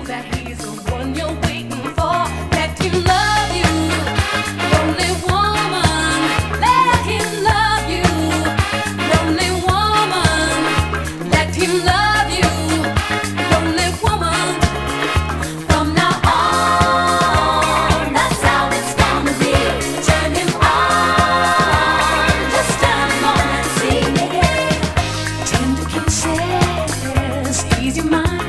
that he's the one you're waiting for. Let him love you, lonely woman. Let him love you, lonely woman. Let him love you, lonely woman. From now on, that's how it's gonna be. Turn him on, just turn him on and see. Tender kisses, ease your mind.